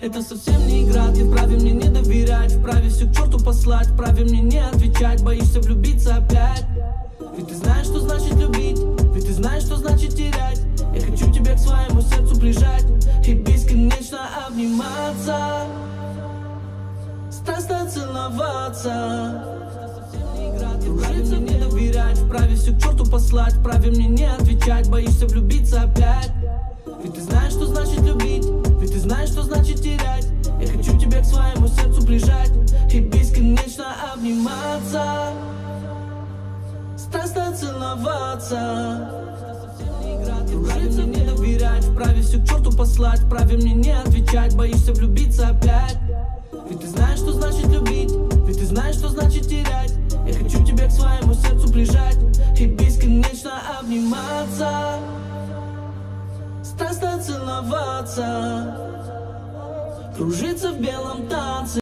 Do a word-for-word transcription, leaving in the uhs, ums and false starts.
Это совсем не игра, ты вправе мне не доверять, вправе всю к черту послать, вправе мне не отвечать, боишься влюбиться опять. Ведь ты знаешь, что значит любить, ведь ты знаешь, что значит терять. Я хочу тебя к своему сердцу прижать и бесконечно обниматься, страстно целоваться. Кружиться, мне не доверять, вправе всю к черту послать, вправе мне не отвечать, боишься влюбиться опять. Ведь ты знаешь, что значит любить, ведь ты знаешь, что значит терять. Я хочу тебя к своему сердцу прижать и бесконечно обниматься, страстно целоваться. Кружиться, мне не доверять, вправе всю к черту послать, вправе мне не отвечать, боишься влюбиться опять. Ведь ты знаешь, что значит любить, ведь ты знаешь, что значит терять. Я хочу тебя к своему сердцу прижать и бесконечно обниматься, страстно целоваться. Кружиться в белом танце.